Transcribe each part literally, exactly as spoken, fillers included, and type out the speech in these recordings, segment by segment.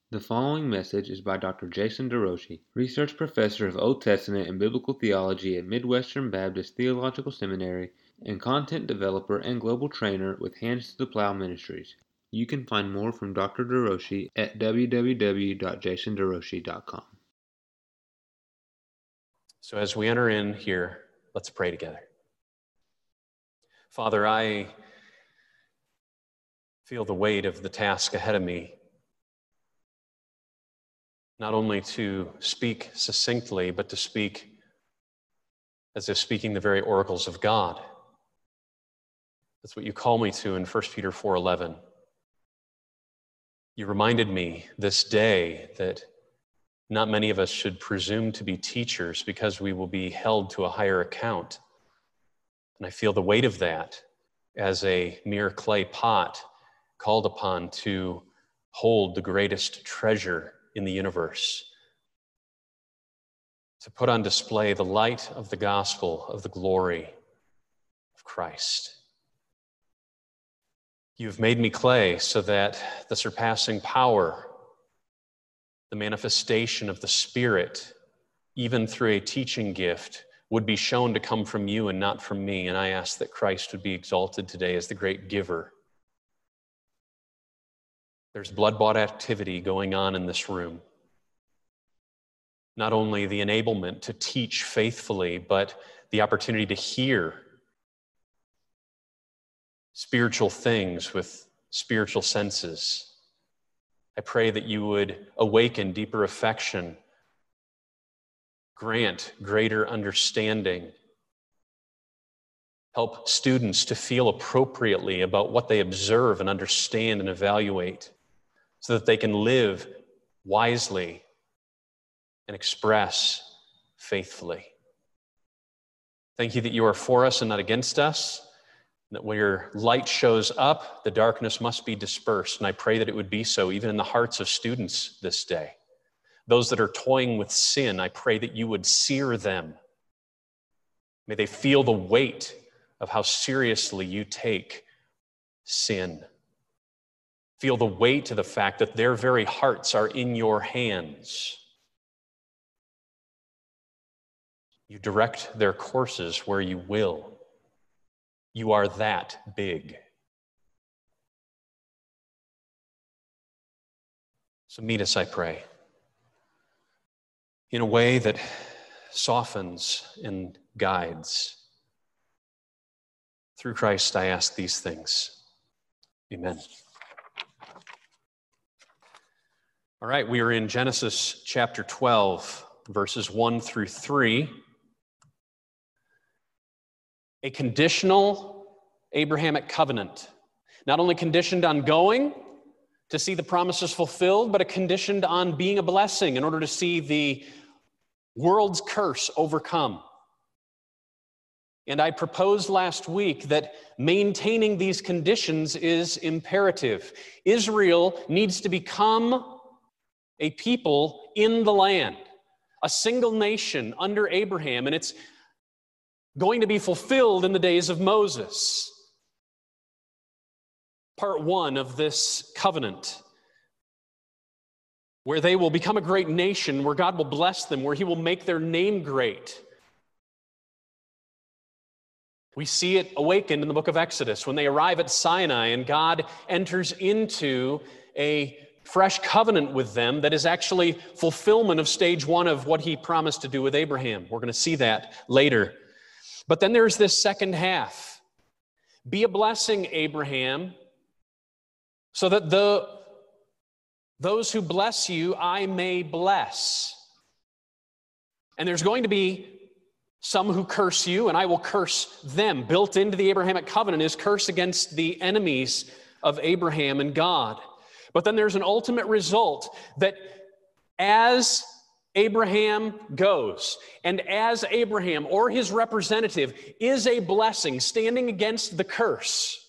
The following message is by Doctor Jason DeRouchie, Research Professor of Old Testament and Biblical Theology at Midwestern Baptist Theological Seminary and content developer and global trainer with Hands to the Plow Ministries. You can find more from Doctor DeRouchie at w w w dot jason derouchie dot com. So as we enter in here, let's pray together. Father, I feel the weight of the task ahead of me, not only to speak succinctly, but to speak as if speaking the very oracles of God. That's what you call me to in First Peter four eleven. You reminded me this day that not many of us should presume to be teachers because we will be held to a higher account. And I feel the weight of that as a mere clay pot called upon to hold the greatest treasure in the universe, to put on display the light of the gospel of the glory of Christ. You've made me clay so that the surpassing power, the manifestation of the Spirit, even through a teaching gift, would be shown to come from you and not from me. And I ask that Christ would be exalted today as the great giver. There's blood-bought activity going on in this room. Not only the enablement to teach faithfully, but the opportunity to hear spiritual things with spiritual senses. I pray that you would awaken deeper affection, grant greater understanding, help students to feel appropriately about what they observe and understand and evaluate, so that they can live wisely and express faithfully. Thank you that you are for us and not against us, and that when your light shows up, the darkness must be dispersed. And I pray that it would be so even in the hearts of students this day. Those that are toying with sin, I pray that you would sear them. May they feel the weight of how seriously you take sin. Feel the weight of the fact that their very hearts are in your hands. You direct their courses where you will. You are that big. So meet us, I pray, in a way that softens and guides. Through Christ, I ask these things. Amen. All right, we are in Genesis chapter twelve, verses one through three. A conditional Abrahamic covenant. Not only conditioned on going to see the promises fulfilled, but a conditioned on being a blessing in order to see the world's curse overcome. And I proposed last week that maintaining these conditions is imperative. Israel needs to become a people in the land, a single nation under Abraham, and it's going to be fulfilled in the days of Moses. Part one of this covenant, where they will become a great nation, where God will bless them, where he will make their name great. We see it awakened in the book of Exodus when they arrive at Sinai and God enters into a fresh covenant with them that is actually fulfillment of stage one of what he promised to do with Abraham. We're going to see that later. But then there's this second half. Be a blessing, Abraham, so that the those who bless you, I may bless. And there's going to be some who curse you, and I will curse them. Built into the Abrahamic covenant is curse against the enemies of Abraham and God. But then there's an ultimate result that as Abraham goes, and as Abraham or his representative is a blessing standing against the curse,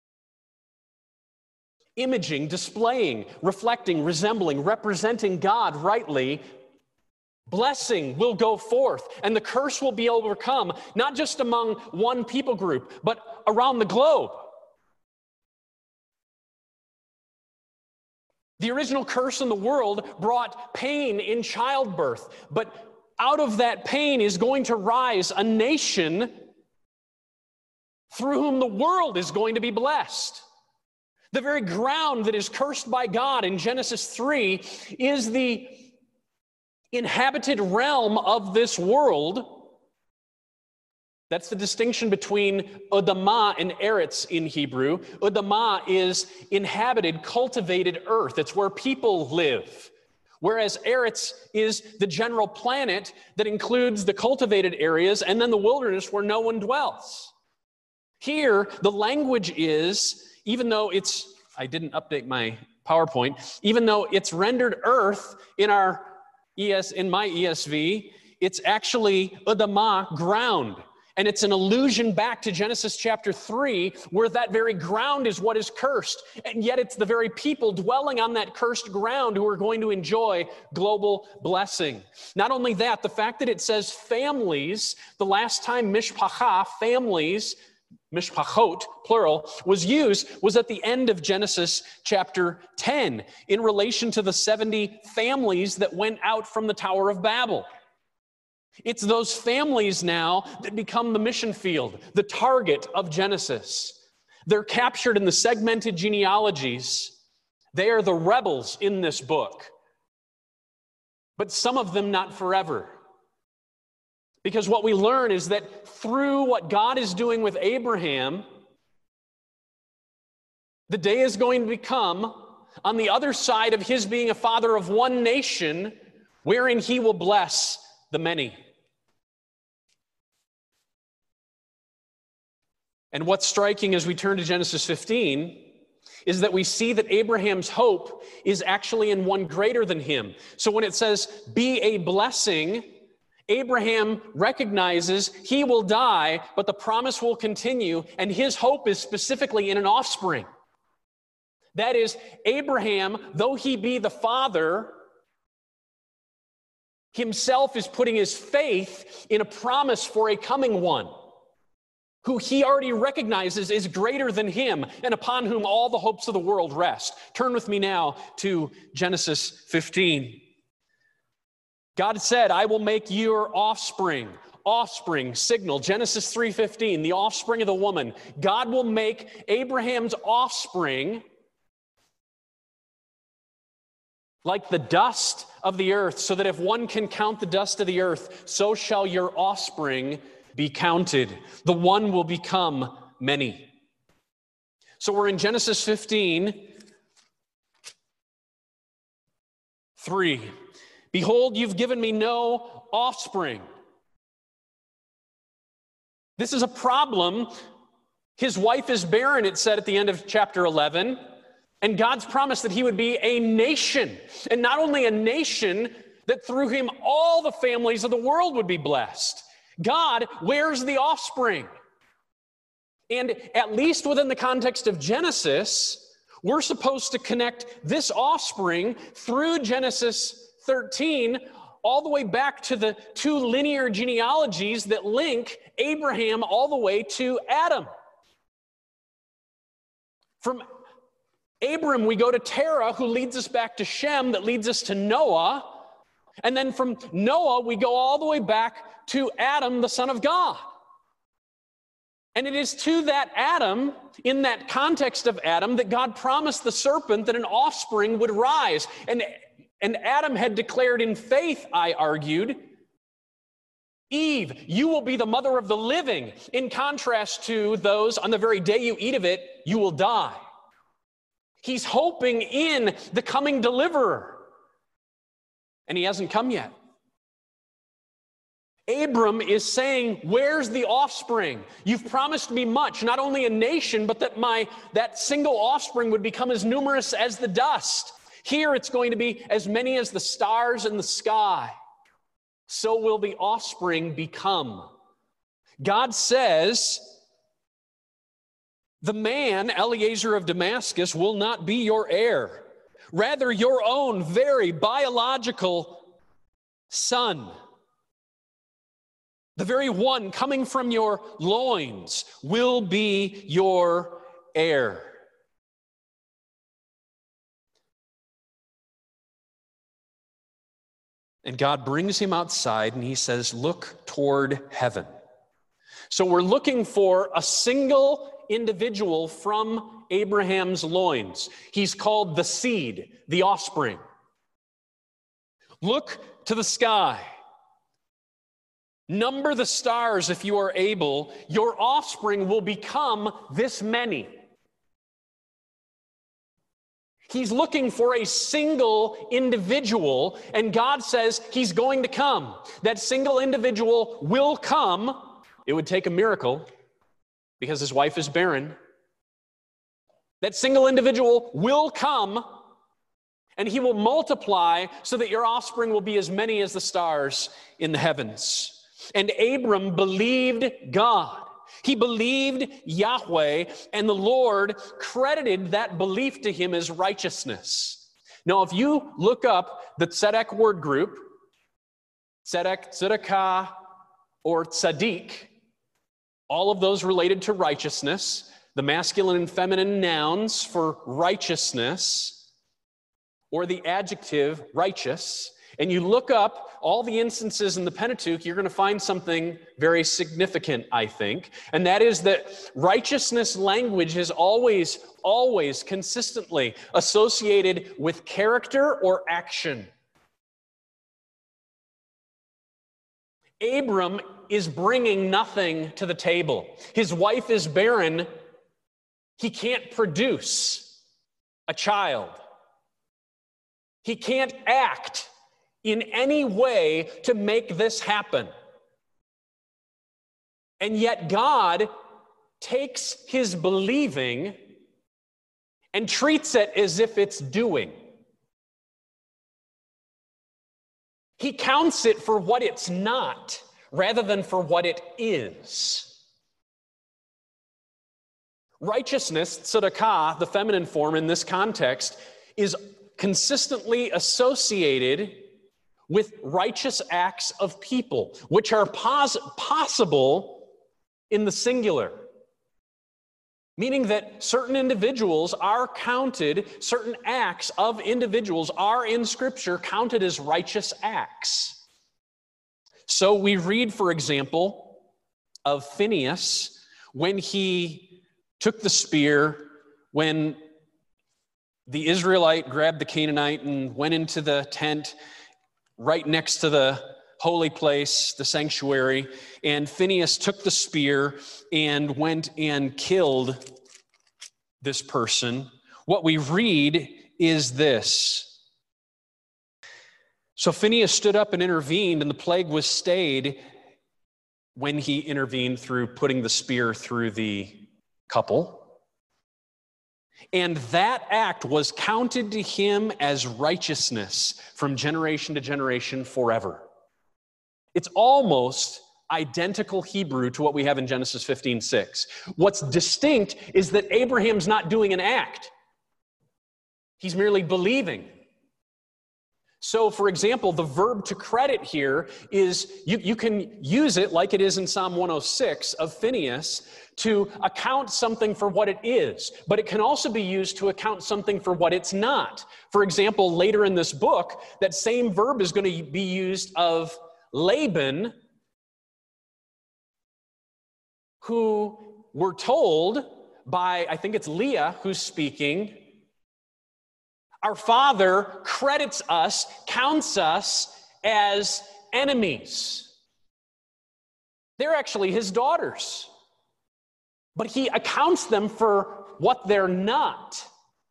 imaging, displaying, reflecting, resembling, representing God rightly, blessing will go forth, and the curse will be overcome, not just among one people group, but around the globe. The original curse in the world brought pain in childbirth, but out of that pain is going to rise a nation through whom the world is going to be blessed. The very ground that is cursed by God in Genesis three is the inhabited realm of this world. That's the distinction between Adamah and Eretz in Hebrew. Adamah is inhabited, cultivated earth. It's where people live. Whereas Eretz is the general planet that includes the cultivated areas and then the wilderness where no one dwells. Here, the language is, even though it's, I didn't update my PowerPoint, even though it's rendered earth in our E S, in my E S V, it's actually Adamah, ground. And it's an allusion back to Genesis chapter three, where that very ground is what is cursed. And yet it's the very people dwelling on that cursed ground who are going to enjoy global blessing. Not only that, the fact that it says families, the last time mishpacha, families, mishpachot, plural, was used was at the end of Genesis chapter ten in relation to the seventy families that went out from the Tower of Babel. It's those families now that become the mission field, the target of Genesis. They're captured in the segmented genealogies. They are the rebels in this book. But some of them not forever. Because what we learn is that through what God is doing with Abraham, the day is going to become, on the other side of his being a father of one nation, wherein he will bless the many. And what's striking as we turn to Genesis fifteen is that we see that Abraham's hope is actually in one greater than him. So when it says, be a blessing, Abraham recognizes he will die, but the promise will continue, and his hope is specifically in an offspring. That is, Abraham, though he be the father, himself is putting his faith in a promise for a coming one, who he already recognizes is greater than him, and upon whom all the hopes of the world rest. Turn with me now to Genesis fifteen. God said, I will make your offspring, offspring, signal, Genesis three fifteen, the offspring of the woman. God will make Abraham's offspring like the dust of the earth, so that if one can count the dust of the earth, so shall your offspring be counted. The one will become many. So we're in Genesis fifteen, three. Behold, you've given me no offspring. This is a problem. His wife is barren, it said at the end of chapter eleven. And God's promised that he would be a nation. And not only a nation, that through him all the families of the world would be blessed. God, where's the offspring? And at least within the context of Genesis, we're supposed to connect this offspring through Genesis thirteen all the way back to the two linear genealogies that link Abraham all the way to Adam. From Abram, we go to Terah, who leads us back to Shem, that leads us to Noah. And then from Noah, we go all the way back to Adam, the Son of God. And it is to that Adam, in that context of Adam, that God promised the serpent that an offspring would rise. And, and Adam had declared in faith, I argued, Eve, you will be the mother of the living, in contrast to those, on the very day you eat of it, you will die. He's hoping in the coming deliverer. And he hasn't come yet. Abram is saying, where's the offspring? You've promised me much, not only a nation, but that my that single offspring would become as numerous as the dust. Here it's going to be as many as the stars in the sky. So will the offspring become. God says, the man, Eliezer of Damascus, will not be your heir. Rather, your own very biological son, the very one coming from your loins, will be your heir. And God brings him outside and he says, look toward heaven. So we're looking for a single individual from Abraham's loins. He's called the seed, the offspring. Look to the sky. Number the stars if you are able. Your offspring will become this many. He's looking for a single individual, and God says he's going to come. That single individual will come. It would take a miracle because his wife is barren. That single individual will come, and he will multiply so that your offspring will be as many as the stars in the heavens. And Abram believed God. He believed Yahweh, and the Lord credited that belief to him as righteousness. Now, if you look up the tzedek word group, tzedek, tzedakah, or tzaddik, all of those related to righteousness, the masculine and feminine nouns for righteousness, or the adjective righteous, and you look up all the instances in the Pentateuch, you're going to find something very significant, I think, and that is that righteousness language is always, always consistently associated with character or action. Abram is bringing nothing to the table. His wife is barren. He can't produce a child. He can't act in any way to make this happen. And yet God takes his believing and treats it as if it's doing. He counts it for what it's not, rather than for what it is. Righteousness, tzedakah, the feminine form in this context, is consistently associated with righteous acts of people, which are pos- possible in the singular. Meaning that certain individuals are counted, certain acts of individuals are in Scripture counted as righteous acts. So we read, for example, of Phinehas when he took the spear, when the Israelite grabbed the Canaanite and went into the tent right next to the holy place, the sanctuary, and Phinehas took the spear and went and killed this person. What we read is this. So Phinehas stood up and intervened, and the plague was stayed when he intervened through putting the spear through the couple. And that act was counted to him as righteousness from generation to generation forever. It's almost identical Hebrew to what we have in Genesis fifteen six. What's distinct is that Abraham's not doing an act. He's merely believing. So, for example, the verb to credit here is, you, you can use it like it is in Psalm one oh six of Phinehas to account something for what it is, but it can also be used to account something for what it's not. For example, later in this book, that same verb is going to be used of Laban, who we're told by, I think it's Leah who's speaking, our father credits us, counts us as enemies. They're actually his daughters, but he accounts them for what they're not.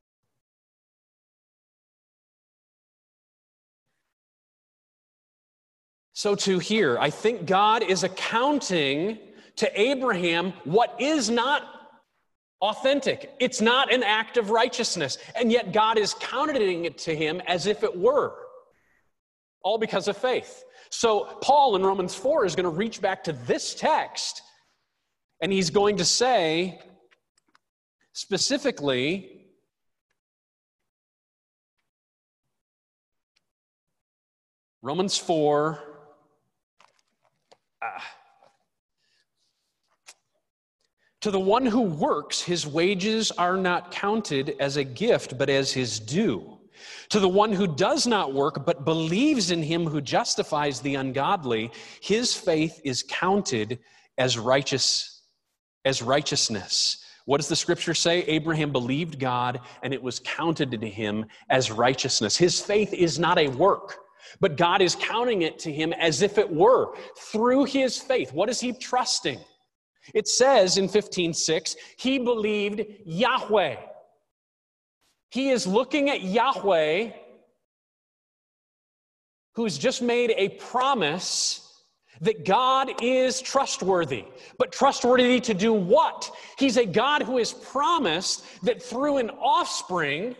So to here, I think God is accounting to Abraham what is not authentic. It's not an act of righteousness, and yet God is counting it to him as if it were, all because of faith. So Paul in Romans four is going to reach back to this text, and he's going to say specifically, Romans four, ah, to the one who works, his wages are not counted as a gift, but as his due. To the one who does not work but believes in him who justifies the ungodly, his faith is counted as righteous, as righteousness. What does the scripture say? Abraham believed God, and it was counted to him as righteousness. His faith is not a work, but God is counting it to him as if it were through his faith. What is he trusting? It says in fifteen six, he believed Yahweh. He is looking at Yahweh, who's just made a promise that God is trustworthy. But trustworthy to do what? He's a God who has promised that through an offspring,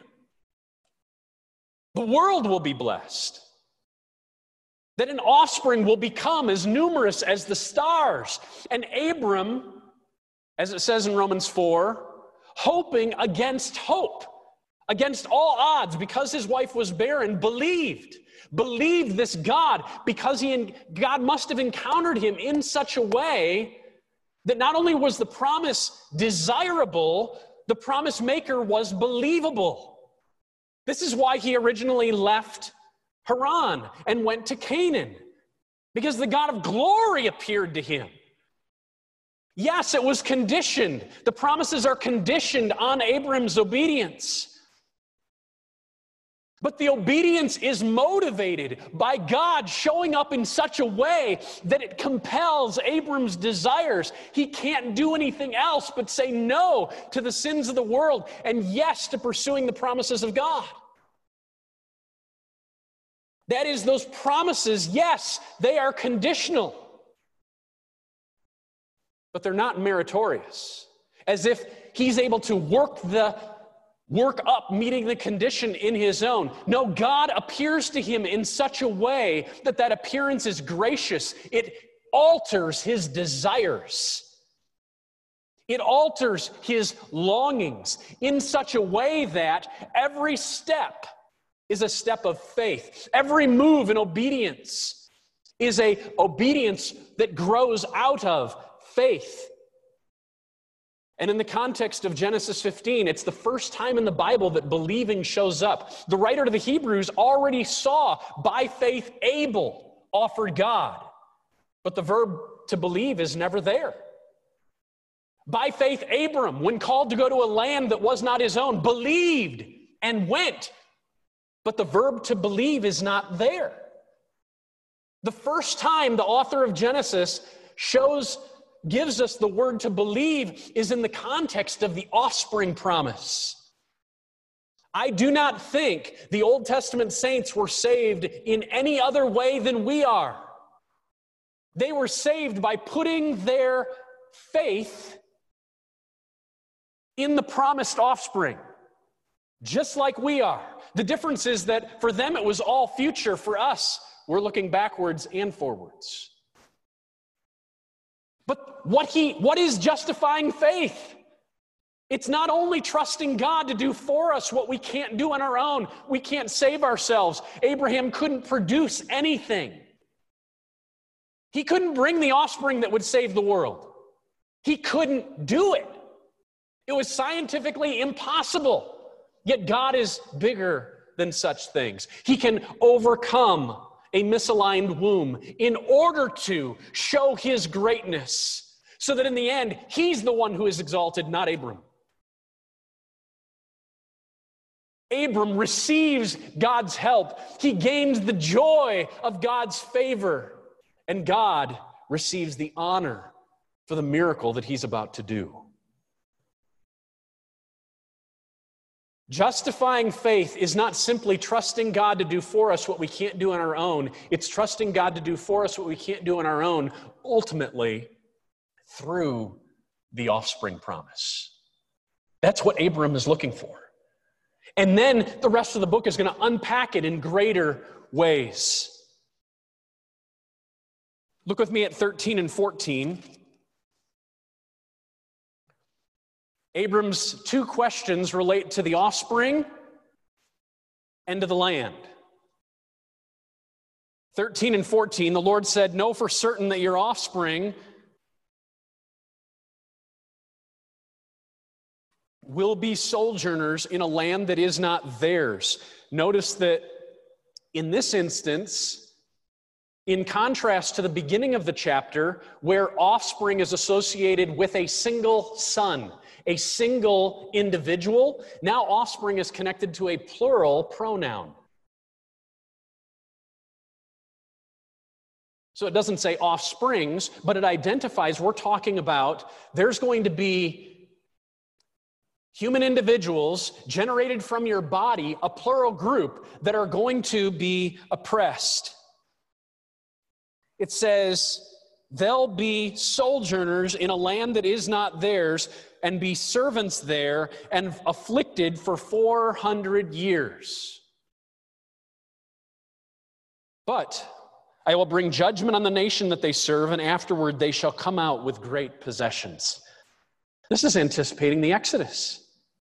the world will be blessed. That an offspring will become as numerous as the stars. And Abram, as it says in Romans four, hoping against hope, against all odds, because his wife was barren, believed. Believed this God because he God must have encountered him in such a way that not only was the promise desirable, the promise maker was believable. This is why he originally left Haran and went to Canaan, because the God of glory appeared to him. Yes, it was conditioned. The promises are conditioned on Abram's obedience. But the obedience is motivated by God showing up in such a way that it compels Abram's desires. He can't do anything else but say no to the sins of the world and yes to pursuing the promises of God. That is, those promises, yes, they are conditional, but they're not meritorious. As if he's able to work the work up meeting the condition in his own. No, God appears to him in such a way that that appearance is gracious. It alters his desires. It alters his longings in such a way that every step is a step of faith. Every move in obedience is a obedience that grows out of faith. And in the context of Genesis fifteen, it's the first time in the Bible that believing shows up. The writer to the Hebrews already saw, by faith, Abel offered God. But the verb to believe is never there. By faith, Abram, when called to go to a land that was not his own, believed and went. But the verb to believe is not there. The first time the author of Genesis shows gives us the word to believe is in the context of the offspring promise. I do not think the Old Testament saints were saved in any other way than we are. They were saved by putting their faith in the promised offspring, just like we are. The difference is that for them it was all future. For us, we're looking backwards and forwards. But what he, what is justifying faith? It's not only trusting God to do for us what we can't do on our own. We can't save ourselves. Abraham couldn't produce anything. He couldn't bring the offspring that would save the world. He couldn't do it. It was scientifically impossible. Yet God is bigger than such things. He can overcome a misaligned womb in order to show his greatness, so that in the end, he's the one who is exalted, not Abram. Abram receives God's help. He gains the joy of God's favor, and God receives the honor for the miracle that he's about to do. Justifying faith is not simply trusting God to do for us what we can't do on our own. It's trusting God to do for us what we can't do on our own, ultimately through the offspring promise. That's what Abram is looking for. And then the rest of the book is going to unpack it in greater ways. Look with me at thirteen and fourteen. Abram's two questions relate to the offspring and to the land. thirteen and fourteen, the Lord said, "Know for certain that your offspring will be sojourners in a land that is not theirs. Notice that in this instance, in contrast to the beginning of the chapter, where offspring is associated with a single son, a single individual, now offspring is connected to a plural pronoun. So it doesn't say offsprings, but it identifies, we're talking about, there's going to be human individuals generated from your body, a plural group, that are going to be oppressed. It says, they'll be sojourners in a land that is not theirs, and be servants there, and afflicted for four hundred years. But I will bring judgment on the nation that they serve, and afterward they shall come out with great possessions. This is anticipating the Exodus.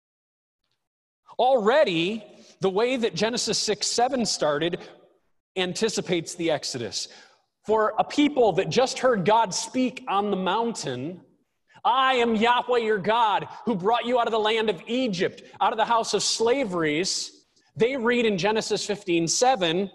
Already, the way that Genesis six seven started anticipates the Exodus. For a people that just heard God speak on the mountain, I am Yahweh your God, who brought you out of the land of Egypt, out of the house of slaveries. They read in Genesis fifteen seven,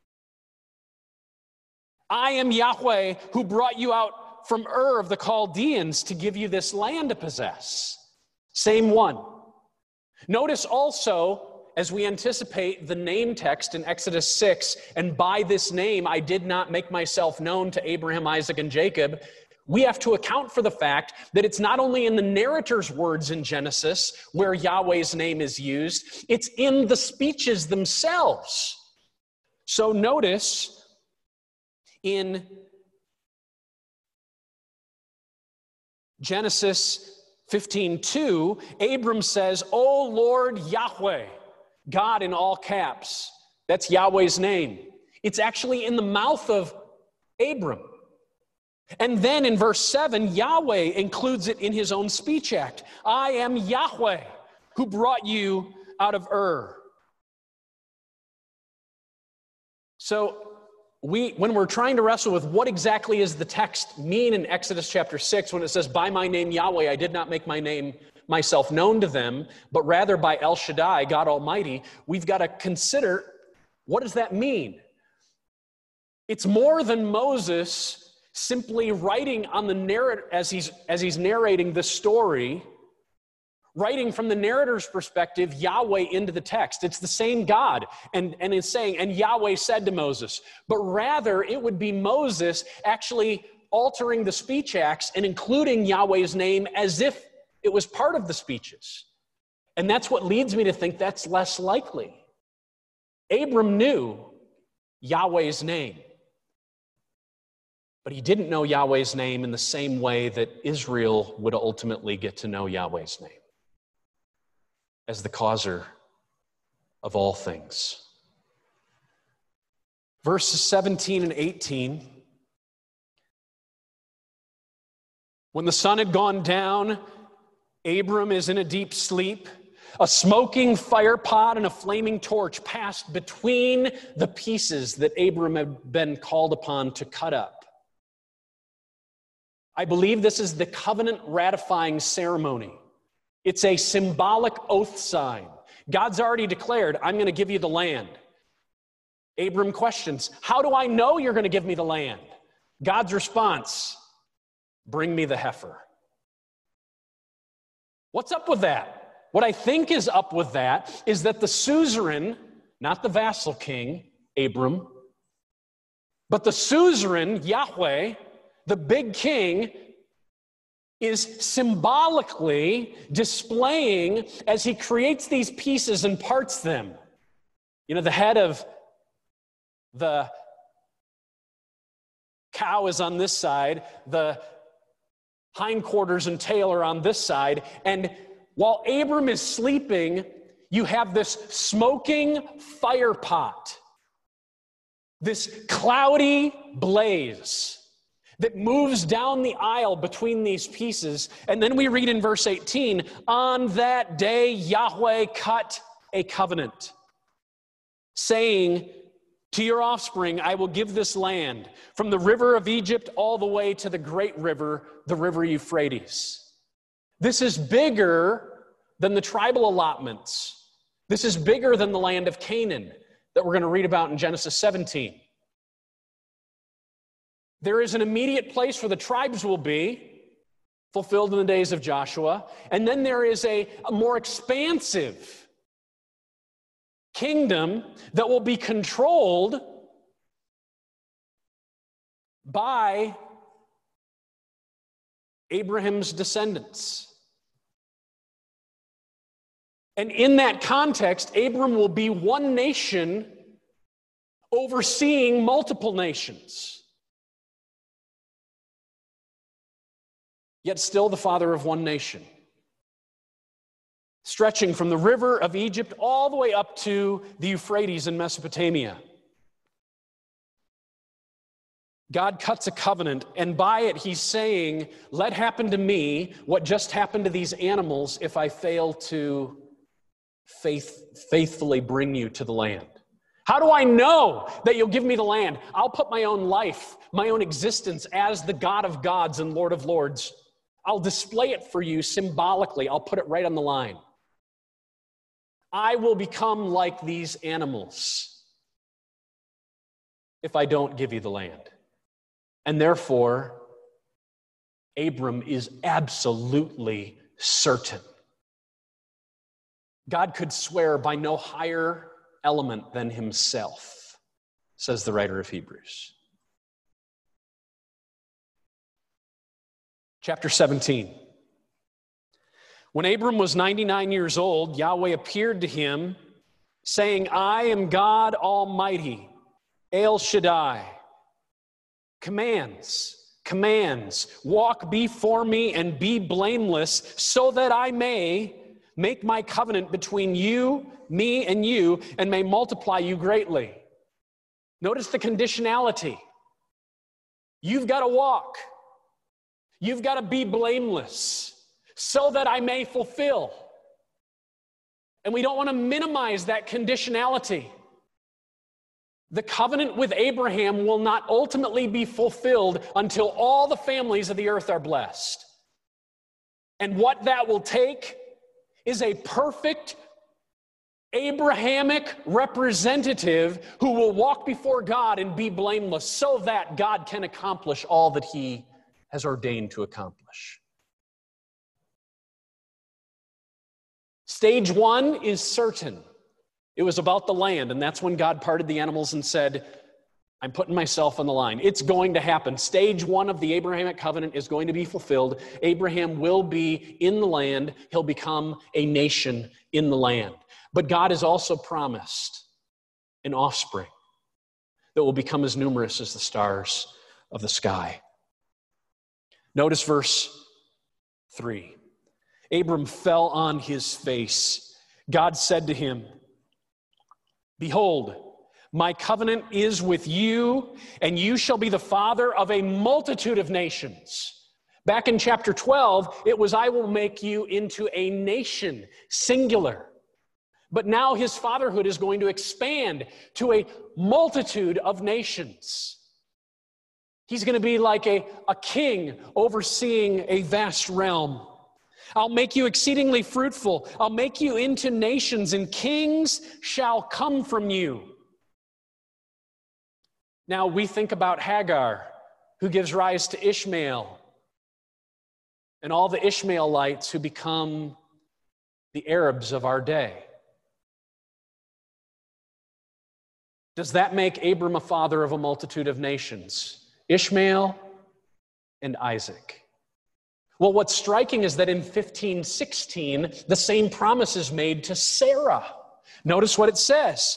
I am Yahweh who brought you out from Ur of the Chaldeans to give you this land to possess. Same one. Notice also, as we anticipate the name text in Exodus six, and by this name I did not make myself known to Abraham, Isaac, and Jacob, we have to account for the fact that it's not only in the narrator's words in Genesis where Yahweh's name is used, it's in the speeches themselves. So notice in Genesis fifteen two, Abram says, O Lord Yahweh, God in all caps. That's Yahweh's name. It's actually in the mouth of Abram. And then in verse seven, Yahweh includes it in his own speech act. I am Yahweh who brought you out of Ur. So we, when we're trying to wrestle with what exactly is the text mean in Exodus chapter six, when it says, by my name Yahweh, I did not make my name myself known to them, but rather by El Shaddai, God Almighty, we've got to consider, what does that mean? It's more than Moses simply writing on the narrator as he's as he's narrating the story, writing from the narrator's perspective, Yahweh into the text. It's the same God, and, and is saying, and Yahweh said to Moses, but rather it would be Moses actually altering the speech acts and including Yahweh's name as if it was part of the speeches. And that's what leads me to think that's less likely. Abram knew Yahweh's name, but he didn't know Yahweh's name in the same way that Israel would ultimately get to know Yahweh's name as the causer of all things. Verses seventeen and eighteen. When the sun had gone down, Abram is in a deep sleep. A smoking fire pot and a flaming torch passed between the pieces that Abram had been called upon to cut up. I believe this is the covenant ratifying ceremony. It's a symbolic oath sign. God's already declared, I'm going to give you the land. Abram questions, how do I know you're going to give me the land? God's response, bring me the heifer. What's up with that? What I think is up with that is that the suzerain, not the vassal king, Abram, but the suzerain, Yahweh, the big king, is symbolically displaying as he creates these pieces and parts them. You know, the head of the cow is on this side, the hindquarters and tail are on this side, and while Abram is sleeping, you have this smoking fire pot, this cloudy blaze that moves down the aisle between these pieces. And then we read in verse eighteen, on that day Yahweh cut a covenant, saying, to your offspring I will give this land, from the river of Egypt all the way to the great river, the river Euphrates. This is bigger than the tribal allotments. This is bigger than the land of Canaan that we're going to read about in Genesis seventeen. There is an immediate place where the tribes will be, fulfilled in the days of Joshua, and then there is a, a more expansive kingdom that will be controlled by Abraham's descendants. And in that context, Abram will be one nation overseeing multiple nations, yet still the father of one nation, stretching from the river of Egypt all the way up to the Euphrates in Mesopotamia. God cuts a covenant, and by it he's saying, let happen to me what just happened to these animals if I fail to faith, faithfully bring you to the land. How do I know that you'll give me the land? I'll put my own life, my own existence as the God of gods and Lord of lords. I'll display it for you symbolically. I'll put it right on the line. I will become like these animals if I don't give you the land. And therefore, Abram is absolutely certain. God could swear by no higher element than himself, says the writer of Hebrews. Chapter seventeen. When Abram was ninety-nine years old, Yahweh appeared to him, saying, I am God Almighty, El Shaddai. Commands, commands, walk before me and be blameless, so that I may make my covenant between you, me, and you, and may multiply you greatly. Notice the conditionality. You've got to walk. You've got to be blameless, so that I may fulfill. And we don't want to minimize that conditionality. The covenant with Abraham will not ultimately be fulfilled until all the families of the earth are blessed. And what that will take is a perfect Abrahamic representative who will walk before God and be blameless so that God can accomplish all that he has ordained to accomplish. Stage one is certain. It was about the land, and that's when God parted the animals and said, I'm putting myself on the line. It's going to happen. Stage one of the Abrahamic covenant is going to be fulfilled. Abraham will be in the land. He'll become a nation in the land. But God has also promised an offspring that will become as numerous as the stars of the sky. Notice verse three. Abram fell on his face. God said to him, behold, my covenant is with you, and you shall be the father of a multitude of nations. Back in chapter twelve, it was, I will make you into a nation, singular. But now his fatherhood is going to expand to a multitude of nations. He's going to be like a, a king overseeing a vast realm. I'll make you exceedingly fruitful. I'll make you into nations, and kings shall come from you. Now we think about Hagar, who gives rise to Ishmael, and all the Ishmaelites who become the Arabs of our day. Does that make Abram a father of a multitude of nations? Ishmael and Isaac. Well, what's striking is that in fifteen sixteen, the same promise is made to Sarah. Notice what it says.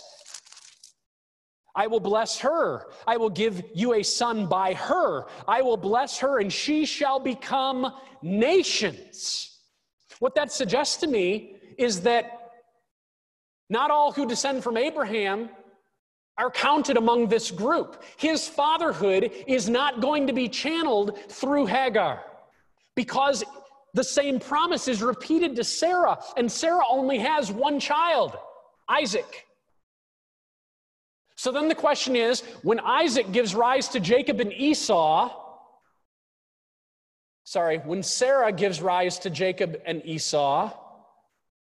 I will bless her. I will give you a son by her. I will bless her, and she shall become nations. What that suggests to me is that not all who descend from Abraham are counted among this group. His fatherhood is not going to be channeled through Hagar, because the same promise is repeated to Sarah, and Sarah only has one child, Isaac. So then the question is, when Isaac gives rise to Jacob and Esau, sorry, when Sarah gives rise to Jacob and Esau,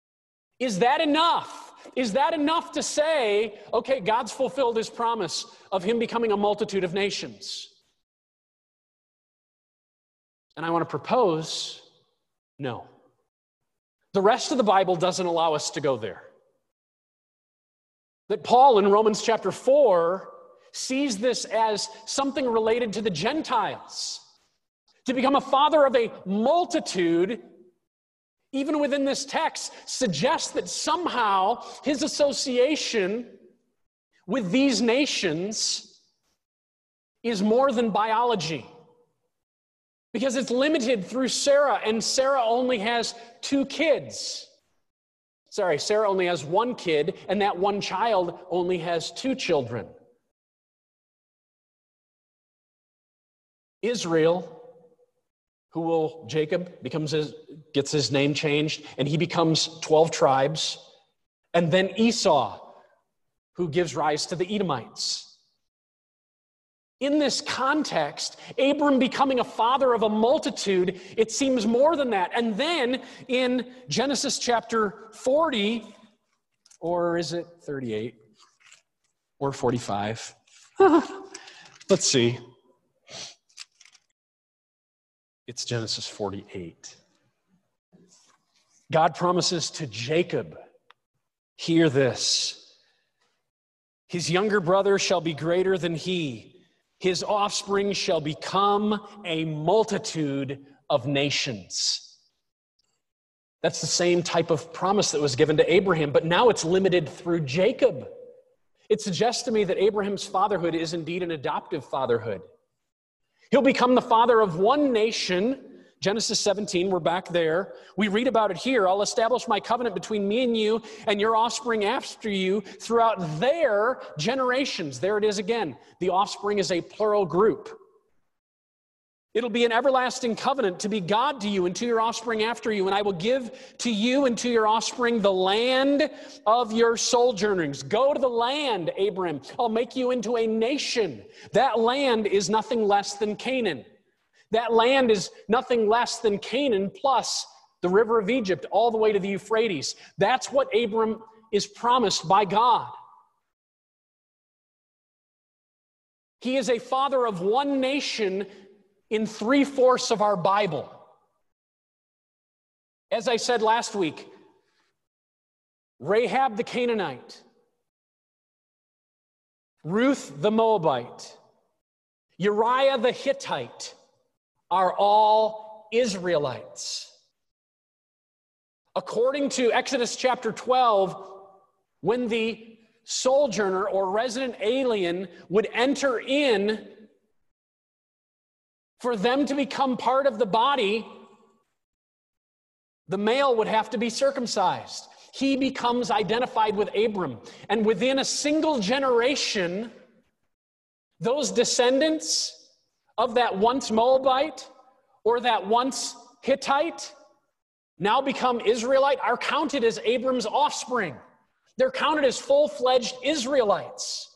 Is that enough? Is that enough to say, okay, God's fulfilled his promise of him becoming a multitude of nations? And I want to propose, no. The rest of the Bible doesn't allow us to go there. That Paul in Romans chapter four sees this as something related to the Gentiles. To become a father of a multitude, even within this text, suggests that somehow his association with these nations is more than biology. Because it's limited through Sarah, and Sarah only has two kids. Sorry, Sarah only has one kid, and that one child only has two children. Israel, who will, Jacob becomes his, gets his name changed, and he becomes twelve tribes. And then Esau, who gives rise to the Edomites. In this context, Abram becoming a father of a multitude, it seems more than that. And then in Genesis chapter forty, or is it thirty-eight? Or forty-five? Let's see. It's Genesis forty-eight. God promises to Jacob, hear this, his younger brother shall be greater than he. His offspring shall become a multitude of nations. That's the same type of promise that was given to Abraham, but now it's limited through Jacob. It suggests to me that Abraham's fatherhood is indeed an adoptive fatherhood. He'll become the father of one nation. Genesis seventeen, we're back there. We read about it here. I'll establish my covenant between me and you and your offspring after you throughout their generations. There it is again. The offspring is a plural group. It'll be an everlasting covenant to be God to you and to your offspring after you, and I will give to you and to your offspring the land of your sojournings. Go to the land, Abram. I'll make you into a nation. That land is nothing less than Canaan. That land is nothing less than Canaan plus the river of Egypt all the way to the Euphrates. That's what Abram is promised by God. He is a father of one nation in three-fourths of our Bible. As I said last week, Rahab the Canaanite, Ruth the Moabite, Uriah the Hittite, are all Israelites. According to Exodus chapter twelve, when the sojourner or resident alien would enter in, for them to become part of the body, the male would have to be circumcised. He becomes identified with Abram. And within a single generation, those descendants of that once Moabite or that once Hittite now become Israelite are counted as Abram's offspring. They're counted as full-fledged Israelites.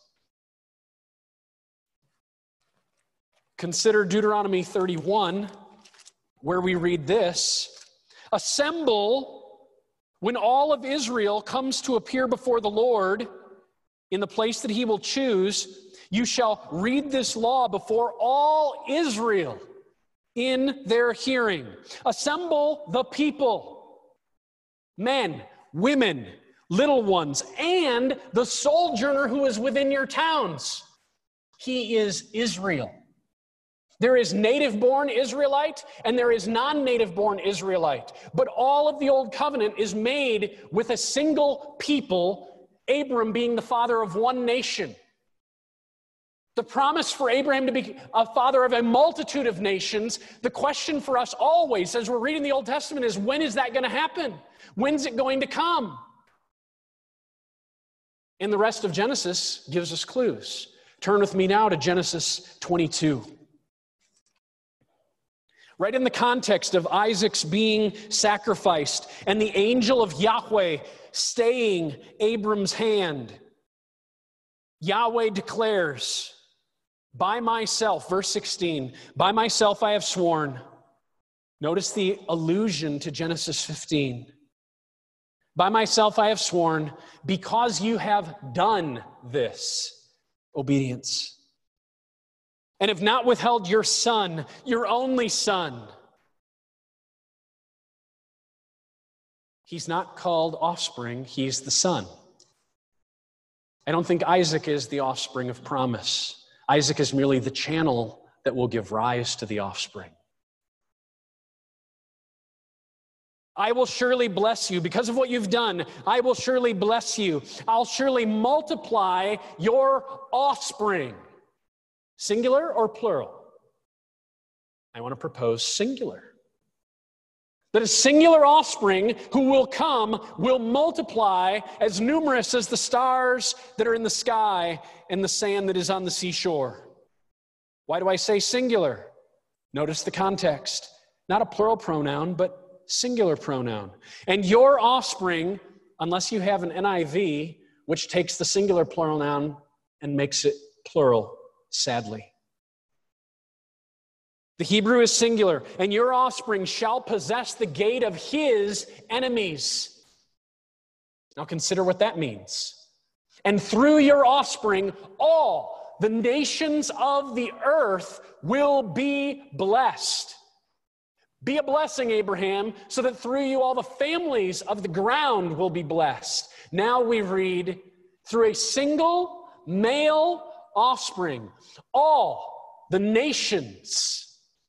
Consider Deuteronomy thirty-one, where we read this: assemble when all of Israel comes to appear before the Lord in the place that he will choose. You shall read this law before all Israel in their hearing. Assemble the people, men, women, little ones, and the sojourner who is within your towns. He is Israel. There is native-born Israelite and there is non-native-born Israelite. But all of the Old Covenant is made with a single people, Abram being the father of one nation. The promise for Abraham to be a father of a multitude of nations, the question for us always as we're reading the Old Testament is, when is that going to happen? When's it going to come? And the rest of Genesis gives us clues. Turn with me now to Genesis twenty-two. Right in the context of Isaac's being sacrificed and the angel of Yahweh staying Abram's hand, Yahweh declares, by myself, verse sixteen, by myself I have sworn. Notice the allusion to Genesis fifteen. By myself I have sworn, because you have done this, obedience, and have not withheld your son, your only son. He's not called offspring, he's the son. I don't think Isaac is the offspring of promise. Isaac is merely the channel that will give rise to the offspring. I will surely bless you. Because of what you've done, I will surely bless you. I'll surely multiply your offspring. Singular or plural? I want to propose singular. That a singular offspring who will come will multiply as numerous as the stars that are in the sky and the sand that is on the seashore. Why do I say singular? Notice the context. Not a plural pronoun, but singular pronoun. And your offspring, unless you have an N I V, which takes the singular pronoun and makes it plural, sadly. The Hebrew is singular, and your offspring shall possess the gate of his enemies. Now consider what that means. And through your offspring, all the nations of the earth will be blessed. Be a blessing, Abraham, so that through you all the families of the ground will be blessed. Now we read, through a single male offspring, all the nations.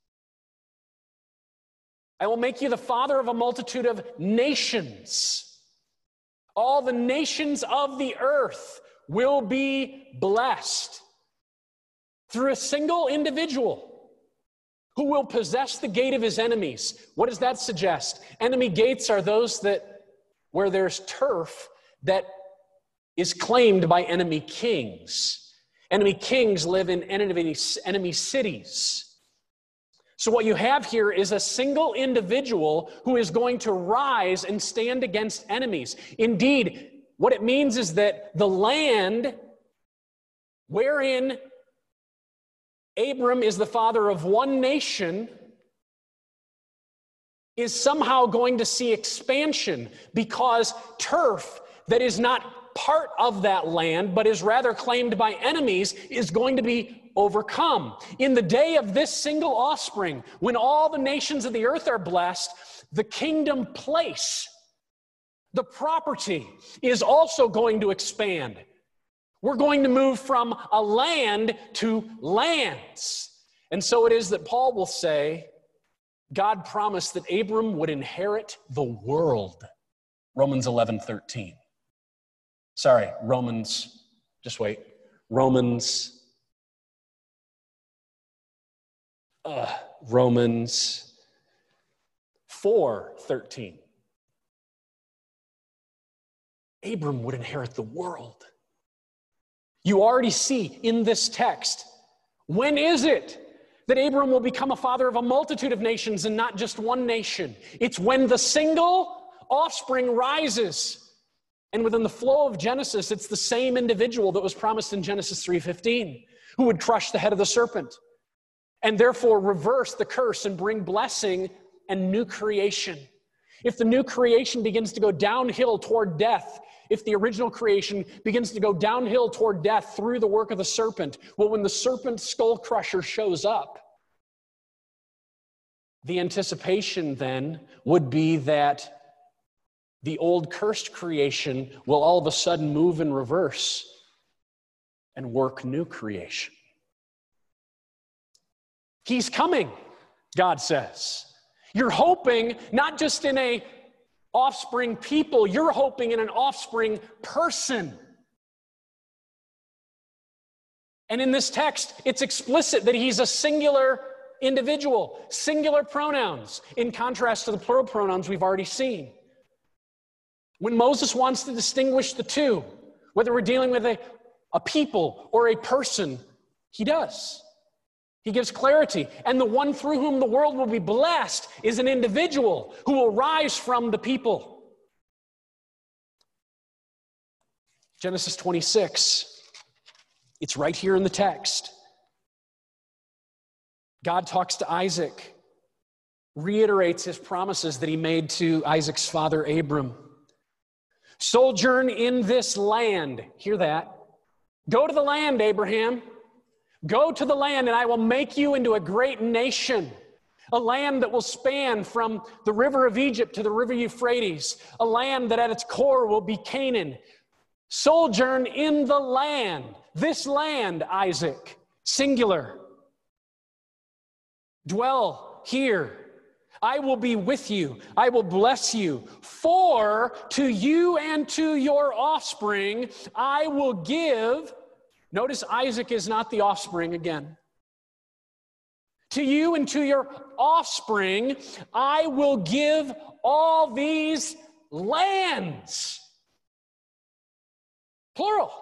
I will make you the father of a multitude of nations. All the nations of the earth will be blessed through a single individual who will possess the gate of his enemies. What does that suggest? Enemy gates are those that where there's turf that is claimed by enemy kings. Enemy kings live in enemy, enemy cities. So what you have here is a single individual who is going to rise and stand against enemies. Indeed, what it means is that the land wherein Abram is the father of one nation is somehow going to see expansion, because turf that is not part of that land but is rather claimed by enemies is going to be overcome. In the day of this single offspring, when all the nations of the earth are blessed, the kingdom place, the property, is also going to expand. We're going to move from a land to lands. And so it is that Paul will say, God promised that Abram would inherit the world. Romans eleven thirteen. Sorry, Romans, just wait. Romans, uh, Romans four thirteen. Abram would inherit the world. You already see in this text, when is it that Abram will become a father of a multitude of nations and not just one nation? It's when the single offspring rises. And within the flow of Genesis, it's the same individual that was promised in Genesis three fifteen, who would crush the head of the serpent and therefore reverse the curse and bring blessing and new creation. If the new creation begins to go downhill toward death, if the original creation begins to go downhill toward death through the work of the serpent, well, when the serpent skull crusher shows up, the anticipation then would be that the old cursed creation will all of a sudden move in reverse and work new creation. He's coming, God says. You're hoping not just in a offspring people, you're hoping in an offspring person. And in this text, it's explicit that he's a singular individual, singular pronouns, in contrast to the plural pronouns we've already seen. When Moses wants to distinguish the two, whether we're dealing with a, a people or a person, he does. He gives clarity. And the one through whom the world will be blessed is an individual who will rise from the people. Genesis twenty-six, it's right here in the text. God talks to Isaac, reiterates his promises that he made to Isaac's father Abram. Sojourn in this land. Hear that? Go to the land, Abraham. Go to the land, and I will make you into a great nation. A land that will span from the river of Egypt to the river Euphrates. A land that at its core will be Canaan. Sojourn in the land. This land, Isaac, singular. Dwell here. I will be with you. I will bless you. For to you and to your offspring I will give. Notice Isaac is not the offspring again. To you and to your offspring I will give all these lands. Plural.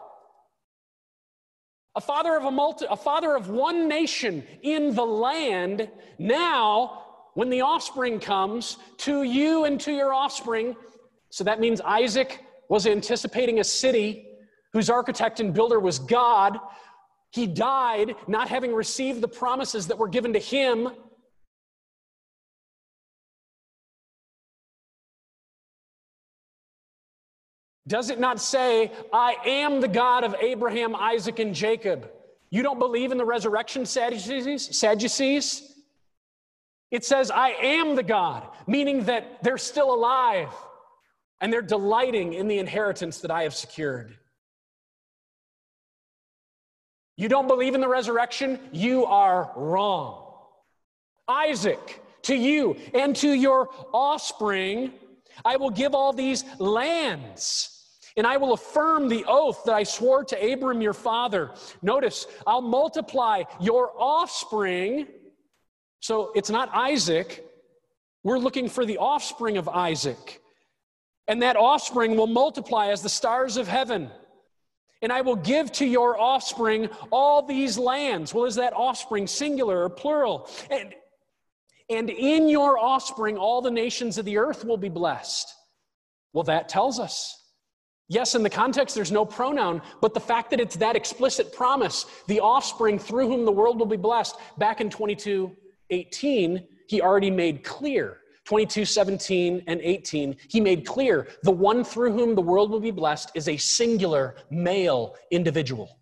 A father of a multi, a father of one nation in the land. Now, when the offspring comes, to you and to your offspring. So that means Isaac was anticipating a city whose architect and builder was God. He died not having received the promises that were given to him. Does it not say, I am the God of Abraham, Isaac, and Jacob? You don't believe in the resurrection, Sadducees? Sadducees? It says, I am the God, meaning that they're still alive and they're delighting in the inheritance that I have secured. You don't believe in the resurrection? You are wrong. Isaac, to you and to your offspring, I will give all these lands, and I will affirm the oath that I swore to Abram your father. Notice, I'll multiply your offspring. So it's not Isaac. We're looking for the offspring of Isaac. And that offspring will multiply as the stars of heaven. And I will give to your offspring all these lands. Well, is that offspring singular or plural? And, and in your offspring, all the nations of the earth will be blessed. Well, that tells us. Yes, in the context, there's no pronoun, but the fact that it's that explicit promise, the offspring through whom the world will be blessed, back in twenty-two eighteen, he already made clear. twenty-two seventeen and eighteen, he made clear the one through whom the world will be blessed is a singular male individual.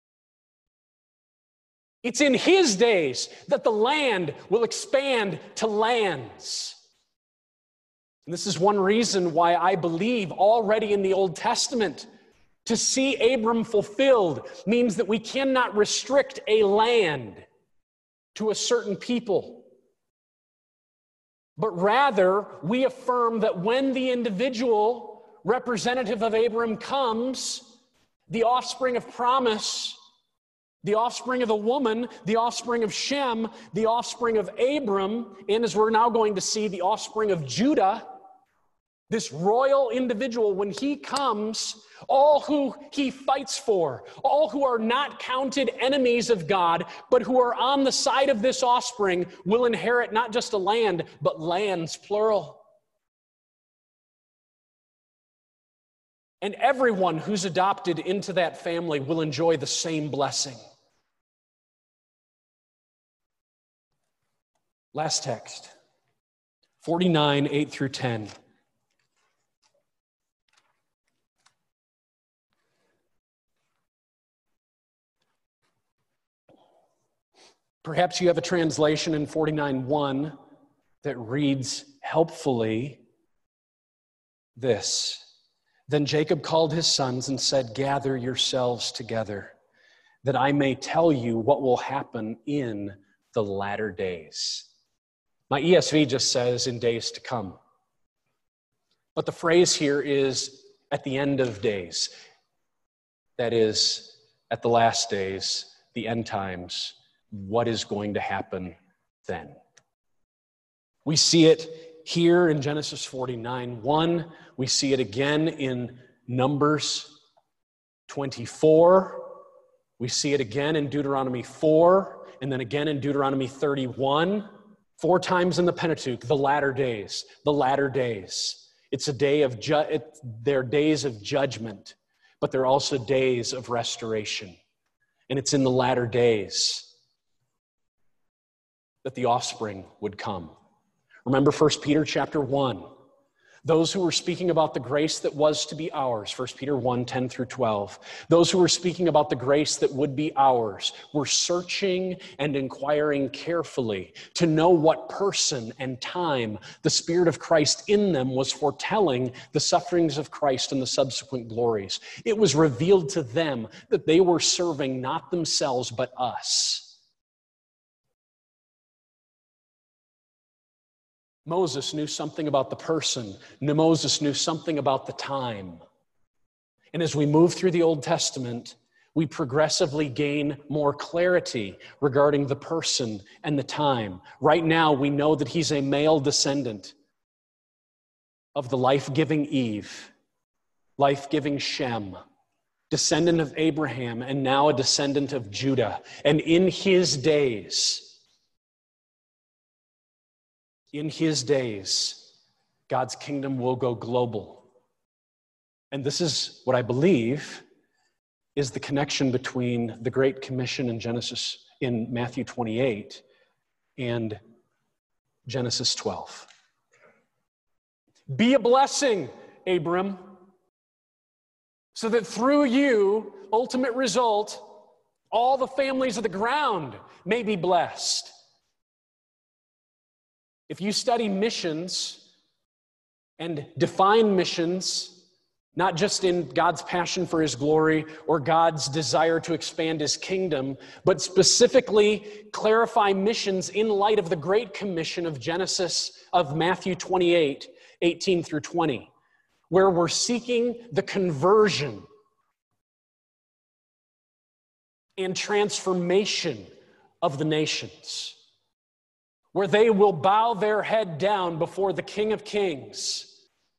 It's in his days that the land will expand to lands. And this is one reason why I believe already in the Old Testament, to see Abram fulfilled means that we cannot restrict a land to a certain people. But rather, we affirm that when the individual representative of Abram comes, the offspring of promise, the offspring of the woman, the offspring of Shem, the offspring of Abram, and as we're now going to see, the offspring of Judah, this royal individual, when he comes, all who he fights for, all who are not counted enemies of God, but who are on the side of this offspring, will inherit not just a land, but lands, plural. And everyone who's adopted into that family will enjoy the same blessing. Last text, forty-nine, eight through ten. Perhaps you have a translation in forty-nine one that reads helpfully this. Then Jacob called his sons and said, gather yourselves together, that I may tell you what will happen in the latter days. My E S V just says in days to come. But the phrase here is at the end of days. That is, at the last days, the end times. What is going to happen then? We see it here in Genesis forty-nine one. We see it again in Numbers twenty-four. We see it again in Deuteronomy four, and then again in Deuteronomy thirty-one. Four times in the Pentateuch, the latter days, the latter days. It's a day of, ju- it, they're days of judgment, but they're also days of restoration. And it's in the latter days that the offspring would come. Remember First Peter chapter one. Those who were speaking about the grace that was to be ours, First Peter one, ten through twelve. Those who were speaking about the grace that would be ours were searching and inquiring carefully to know what person and time the Spirit of Christ in them was foretelling the sufferings of Christ and the subsequent glories. It was revealed to them that they were serving not themselves but us. Moses knew something about the person. Moses knew something about the time. And as we move through the Old Testament, we progressively gain more clarity regarding the person and the time. Right now, we know that he's a male descendant of the life-giving Eve, life-giving Shem, descendant of Abraham, and now a descendant of Judah. And in his days, In his days, God's kingdom will go global. And this is what I believe is the connection between the Great Commission in Genesis, in Matthew twenty-eight, and Genesis twelve. Be a blessing, Abram, so that through you, ultimate result, all the families of the ground may be blessed. If you study missions and define missions, not just in God's passion for his glory or God's desire to expand his kingdom, but specifically clarify missions in light of the Great Commission of Genesis, of Matthew twenty-eight, eighteen through twenty, where we're seeking the conversion and transformation of the nations, where they will bow their head down before the King of Kings,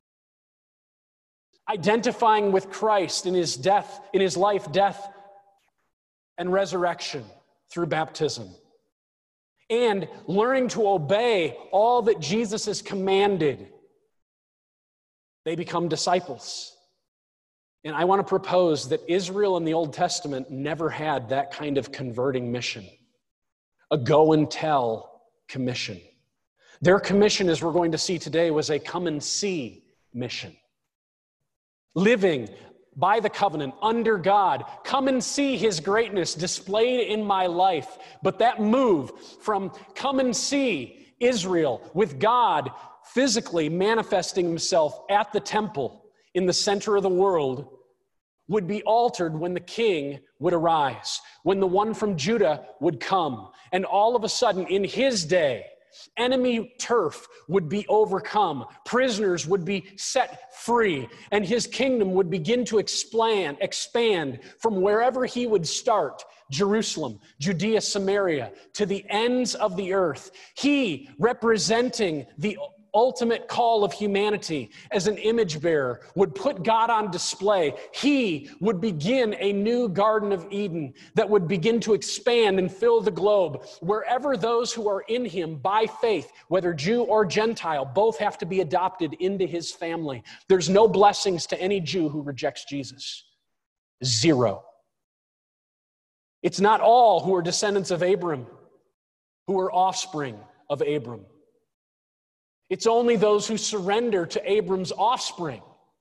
identifying with Christ in his death, in his life, death, and resurrection through baptism, and learning to obey all that Jesus has commanded. They become disciples. And I want to propose that Israel in the Old Testament never had that kind of converting mission, a go and tell commission. Their commission, as we're going to see today, was a come and see mission. Living by the covenant, under God, come and see his greatness displayed in my life. But that move from come and see Israel with God physically manifesting himself at the temple in the center of the world would be altered when the king would arise, when the one from Judah would come. And all of a sudden, in his day, enemy turf would be overcome, prisoners would be set free, and his kingdom would begin to expand, expand from wherever he would start, Jerusalem, Judea, Samaria, to the ends of the earth. He, representing the ultimate call of humanity as an image bearer, would put God on display. He would begin a new Garden of Eden that would begin to expand and fill the globe. Wherever those who are in him by faith, whether Jew or Gentile, both have to be adopted into his family. There's no blessings to any Jew who rejects Jesus. Zero. It's not all who are descendants of Abram, who are offspring of Abram. It's only those who surrender to Abram's offspring.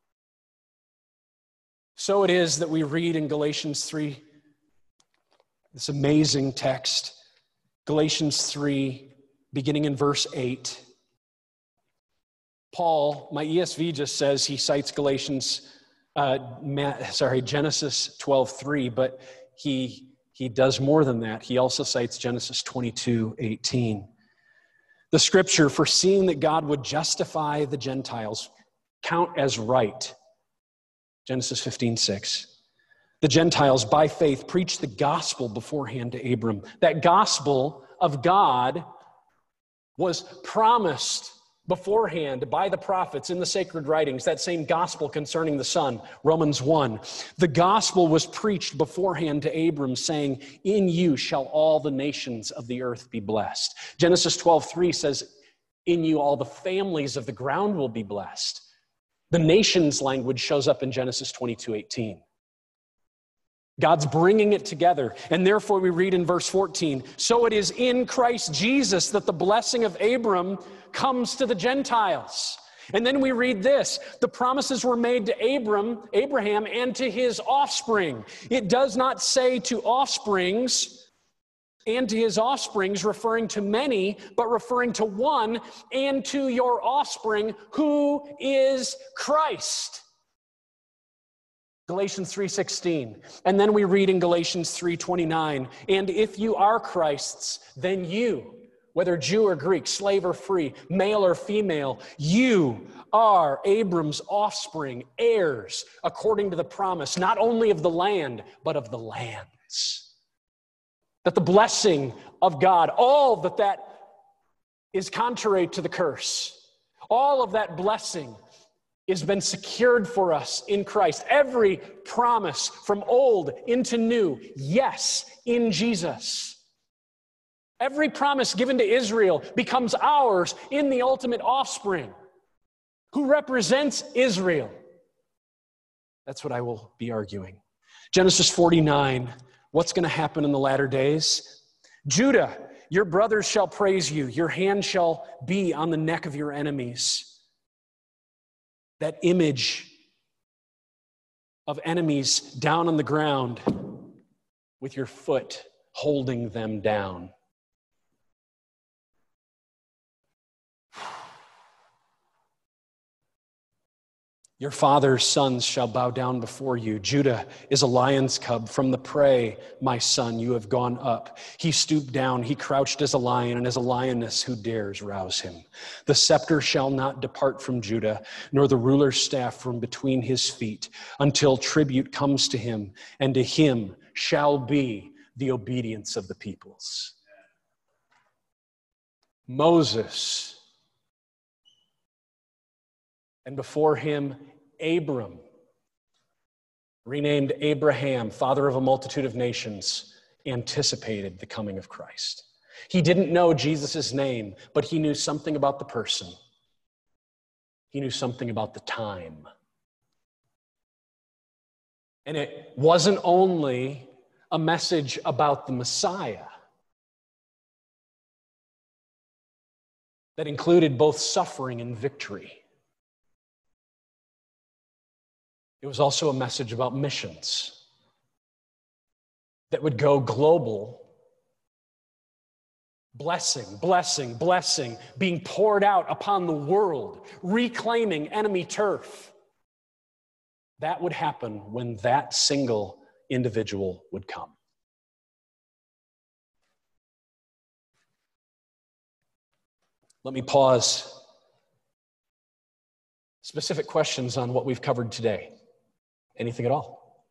So it is that we read in Galatians three, this amazing text, Galatians three, beginning in verse eight. Paul, my E S V just says he cites Galatians, uh, sorry, Genesis twelve three, but he, he does more than that. He also cites Genesis twenty-two eighteen. The scripture, foreseeing that God would justify the Gentiles, count as right. Genesis fifteen six. The Gentiles, by faith, preached the gospel beforehand to Abram. That gospel of God was promised beforehand by the prophets in the sacred writings, that same gospel concerning the Son, Romans one. The gospel was preached beforehand to Abram, saying, in you shall all the nations of the earth be blessed. Genesis twelve three says, in you all the families of the ground will be blessed. The nations language shows up in Genesis twenty-two eighteen. God's bringing it together. And therefore we read in verse fourteen, so it is in Christ Jesus that the blessing of Abram comes to the Gentiles. And then we read this, the promises were made to Abram, Abraham and to his offspring. It does not say to offsprings and to his offsprings, referring to many, but referring to one, and to your offspring, who is Christ. Galatians three sixteen. And then we read in Galatians three twenty-nine, and if you are Christ's, then you, whether Jew or Greek, slave or free, male or female, you are Abram's offspring, heirs, according to the promise, not only of the land, but of the lands. That the blessing of God, all that that is contrary to the curse, all of that blessing has been secured for us in Christ. Every promise from old into new, yes, in Jesus. Every promise given to Israel becomes ours in the ultimate offspring, who represents Israel. That's what I will be arguing. Genesis forty-nine, what's going to happen in the latter days? Judah, your brothers shall praise you. Your hand shall be on the neck of your enemies. That image of enemies down on the ground with your foot holding them down. Your father's sons shall bow down before you. Judah is a lion's cub. From the prey, my son, you have gone up. He stooped down. He crouched as a lion, and as a lioness, who dares rouse him? The scepter shall not depart from Judah, nor the ruler's staff from between his feet, until tribute comes to him, and to him shall be the obedience of the peoples. Moses, and before him, Abram, renamed Abraham, father of a multitude of nations, anticipated the coming of Christ. He didn't know Jesus' name, but he knew something about the person. He knew something about the time. And it wasn't only a message about the Messiah that included both suffering and victory. It was also a message about missions that would go global. Blessing, blessing, blessing being poured out upon the world, reclaiming enemy turf. That would happen when that single individual would come. Let me pause. Specific questions on what we've covered today. Anything at all?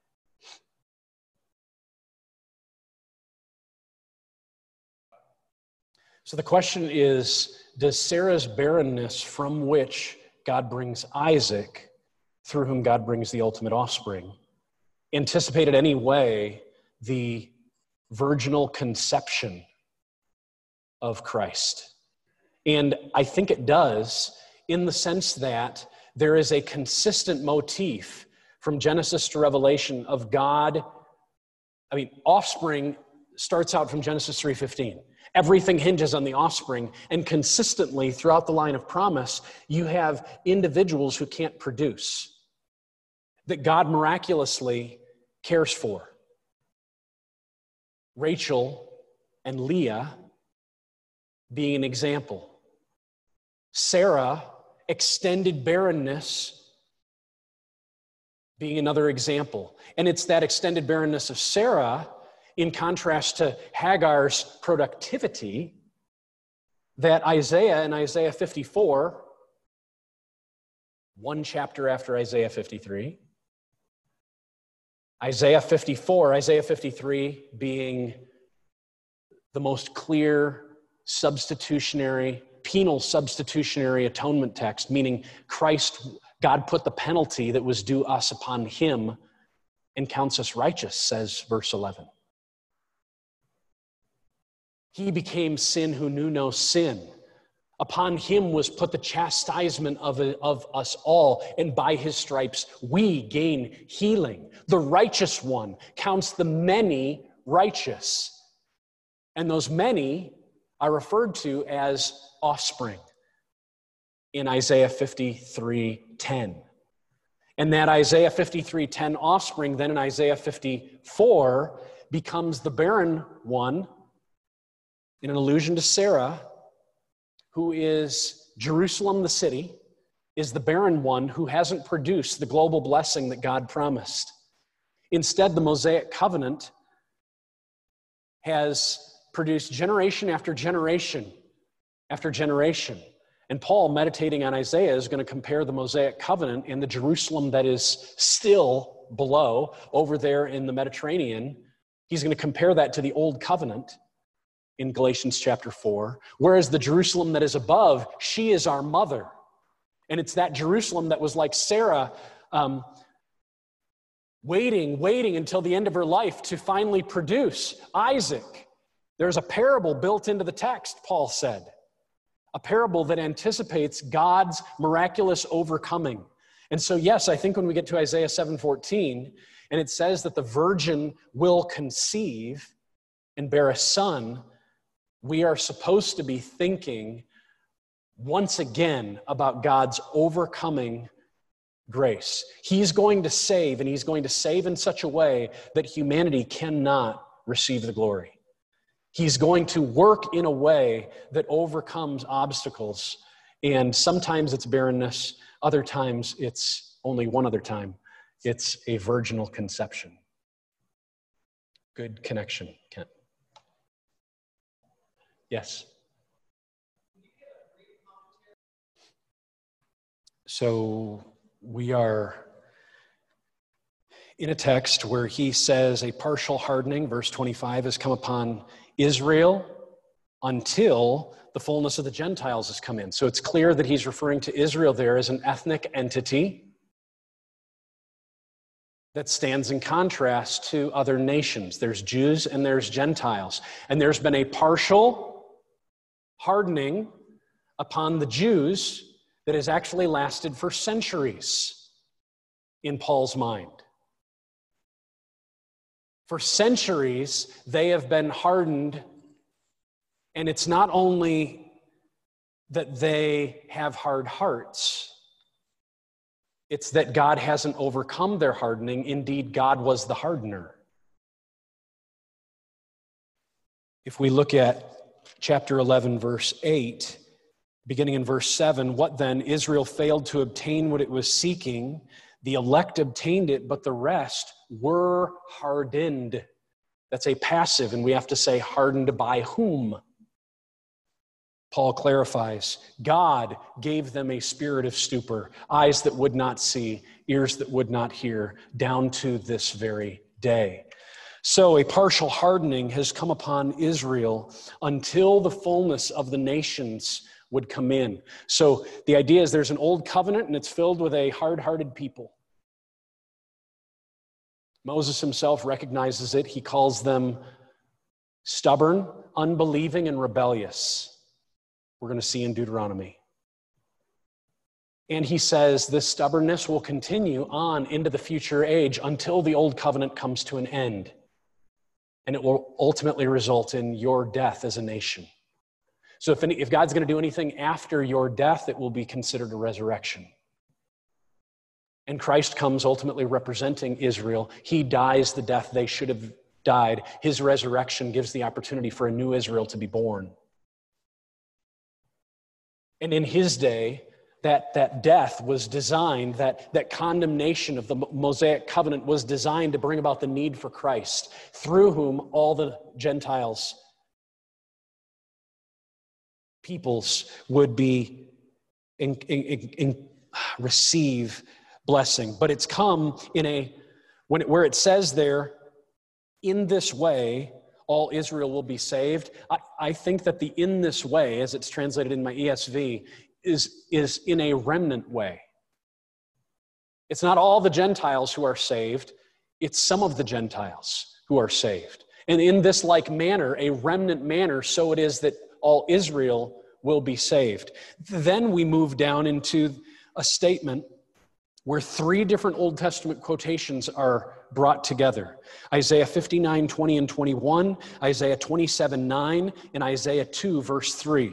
So the question is, does Sarah's barrenness, from which God brings Isaac, through whom God brings the ultimate offspring, anticipate in any way the virginal conception of Christ? And I think it does, in the sense that there is a consistent motif from Genesis to Revelation of God. I mean, offspring starts out from Genesis three fifteen. Everything hinges on the offspring, and consistently throughout the line of promise, you have individuals who can't produce, that God miraculously cares for. Rachel and Leah being an example. Sarah, extended barrenness, being another example. And it's that extended barrenness of Sarah, in contrast to Hagar's productivity, that Isaiah in Isaiah fifty-four, one chapter after Isaiah fifty-three, Isaiah fifty-four, Isaiah fifty-three being the most clear substitutionary, penal substitutionary atonement text, meaning Christ, God put the penalty that was due us upon him and counts us righteous, says verse eleven. He became sin who knew no sin. Upon him was put the chastisement of, of us all, and by his stripes we gain healing. The righteous one counts the many righteous. And those many are referred to as offspring. in Isaiah fifty-three ten. And that Isaiah fifty-three ten offspring then in Isaiah fifty-four becomes the barren one, in an allusion to Sarah, who is Jerusalem the city, is the barren one who hasn't produced the global blessing that God promised. Instead, the Mosaic covenant has produced generation after generation after generation. And Paul, meditating on Isaiah, is going to compare the Mosaic covenant and the Jerusalem that is still below, over there in the Mediterranean. He's going to compare that to the old covenant in Galatians chapter four, whereas the Jerusalem that is above, she is our mother. And it's that Jerusalem that was like Sarah, um, waiting, waiting until the end of her life to finally produce Isaac. There's a parable built into the text, Paul said. A parable that anticipates God's miraculous overcoming. And so, yes, I think when we get to Isaiah seven fourteen, and it says that the virgin will conceive and bear a son, we are supposed to be thinking once again about God's overcoming grace. He's going to save, and he's going to save in such a way that humanity cannot receive the glory. He's going to work in a way that overcomes obstacles, and sometimes it's barrenness, other times it's only one other time. It's a virginal conception. Good connection, Kent. Yes. So we are in a text where he says a partial hardening, verse twenty-five, has come upon Israel until the fullness of the Gentiles has come in. So it's clear that he's referring to Israel there as an ethnic entity that stands in contrast to other nations. There's Jews and there's Gentiles. And there's been a partial hardening upon the Jews that has actually lasted for centuries in Paul's mind. For centuries, they have been hardened, and it's not only that they have hard hearts, it's that God hasn't overcome their hardening. Indeed, God was the hardener. If we look at chapter eleven, verse eight, beginning in verse seven, what then? Israel failed to obtain what it was seeking. The elect obtained it, but the rest were hardened. That's a passive, and we have to say hardened by whom? Paul clarifies, God gave them a spirit of stupor, eyes that would not see, ears that would not hear, down to this very day. So a partial hardening has come upon Israel until the fullness of the nations would come in. So the idea is there's an old covenant and it's filled with a hard-hearted people. Moses himself recognizes it. He calls them stubborn, unbelieving, and rebellious. We're going to see in Deuteronomy. And he says this stubbornness will continue on into the future age until the old covenant comes to an end. And it will ultimately result in your death as a nation. So if, any, if God's going to do anything after your death, it will be considered a resurrection. And Christ comes ultimately representing Israel. He dies the death they should have died. His resurrection gives the opportunity for a new Israel to be born. And in his day, that, that death was designed, that, that condemnation of the Mosaic covenant was designed to bring about the need for Christ, through whom all the Gentiles peoples would be in, in, in, in, receive blessing. But it's come in a, when it, where it says there, in this way, all Israel will be saved. I, I think that the in this way, as it's translated in my E S V, is, is in a remnant way. It's not all the Gentiles who are saved, it's some of the Gentiles who are saved. And in this like manner, a remnant manner, so it is that all Israel will be saved. Then we move down into a statement where three different Old Testament quotations are brought together. Isaiah fifty-nine, twenty, and twenty-one, Isaiah twenty-seven, nine, and Isaiah two, verse three.